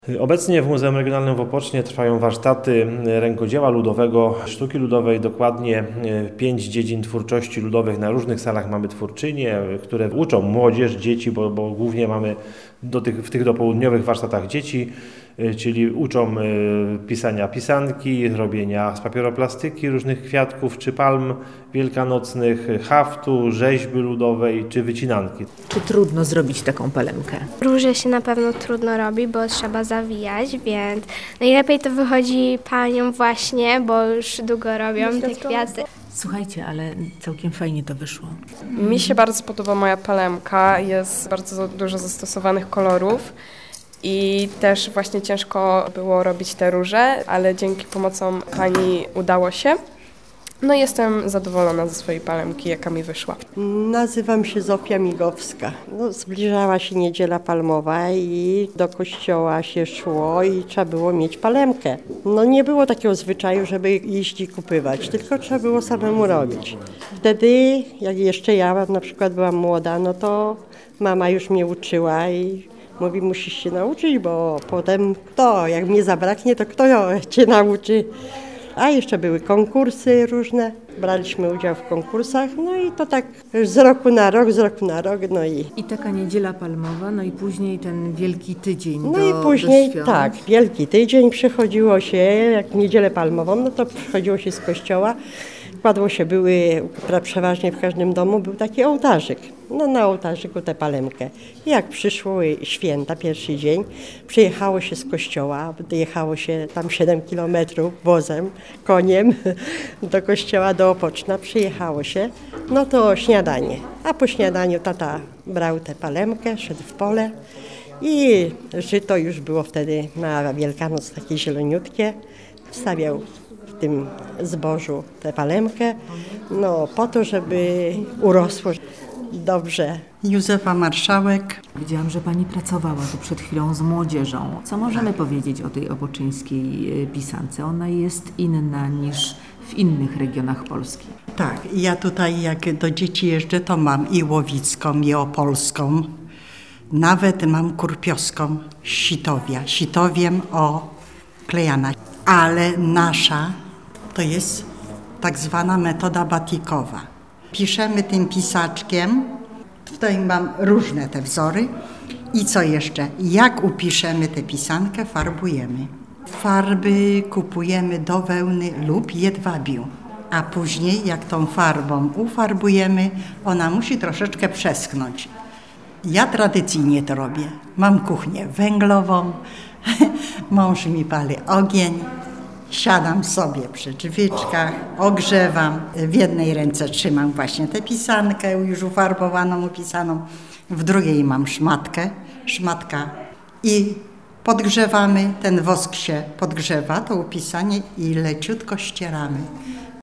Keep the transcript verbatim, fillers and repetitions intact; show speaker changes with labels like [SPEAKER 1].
[SPEAKER 1] Obecnie w Muzeum Regionalnym w Opocznie trwają warsztaty rękodzieła ludowego, sztuki ludowej, dokładnie pięć dziedzin twórczości ludowych. Na różnych salach mamy twórczynie, które uczą młodzież, dzieci, bo, bo głównie mamy do tych, w tych dopołudniowych warsztatach dzieci, czyli uczą pisania pisanki, robienia z papieroplastyki różnych kwiatków czy palm wielkanocnych, haftu, rzeźby ludowej czy wycinanki.
[SPEAKER 2] Czy trudno zrobić taką palemkę?
[SPEAKER 3] Róże się na pewno trudno robi, bo trzeba zawijać, więc najlepiej to wychodzi paniom właśnie, bo już długo robią te kwiaty.
[SPEAKER 2] Słuchajcie, ale całkiem fajnie to wyszło.
[SPEAKER 4] Mi się bardzo podoba moja palemka, jest bardzo dużo zastosowanych kolorów. I też właśnie ciężko było robić te róże, ale dzięki pomocom pani udało się. No i jestem zadowolona ze swojej palemki, jaka mi wyszła.
[SPEAKER 5] Nazywam się Zofia Migowska. No, zbliżała się Niedziela Palmowa i do kościoła się szło i trzeba było mieć palemkę. No nie było takiego zwyczaju, żeby iść i kupywać, tylko trzeba było samemu robić. Wtedy, jak jeszcze ja na przykład byłam młoda, no to mama już mnie uczyła i mówi, musisz się nauczyć, bo potem kto, jak mnie zabraknie, to kto cię nauczy. A jeszcze były konkursy różne, braliśmy udział w konkursach, no i to tak z roku na rok, z roku na rok, no i...
[SPEAKER 2] I taka Niedziela Palmowa, no i później ten Wielki Tydzień
[SPEAKER 5] No
[SPEAKER 2] do,
[SPEAKER 5] i później
[SPEAKER 2] do świąt.
[SPEAKER 5] tak, Wielki Tydzień przychodziło się, jak Niedzielę Palmową, no to przychodziło się z kościoła, kładło się, były, przeważnie w każdym domu był taki ołtarzyk. No na ołtarzyku tę palemkę. I jak przyszły święta, pierwszy dzień, przyjechało się z kościoła, jechało się tam siedem kilometrów wozem, koniem do kościoła, do Opoczna, przyjechało się, no to śniadanie. A po śniadaniu tata brał tę palemkę, szedł w pole i żyto już było wtedy na Wielkanoc takie zieloniutkie, wstawiał w tym zbożu tę palemkę, no po to, żeby urosło dobrze.
[SPEAKER 6] Józefa Marszałek.
[SPEAKER 2] Widziałam, że pani pracowała tu przed chwilą z młodzieżą. Co możemy powiedzieć o tej opoczyńskiej pisance? Ona jest inna niż w innych regionach Polski.
[SPEAKER 6] Tak, ja tutaj jak do dzieci jeżdżę, to mam i łowicką, i opolską. Nawet mam kurpiowską z Sitowia, sitowiem oklejana. Ale nasza to jest tak zwana metoda batikowa. Piszemy tym pisaczkiem, tutaj mam różne te wzory i co jeszcze, jak upiszemy tę pisankę, farbujemy. Farby kupujemy do wełny lub jedwabiu, a później jak tą farbą ufarbujemy, ona musi troszeczkę przeschnąć. Ja tradycyjnie to robię, mam kuchnię węglową, mąż mi pali ogień. Siadam sobie przy drzwiczkach, ogrzewam. W jednej ręce trzymam właśnie tę pisankę już ufarbowaną, upisaną. W drugiej mam szmatkę, szmatka i podgrzewamy. Ten wosk się podgrzewa, to upisanie i leciutko ścieramy.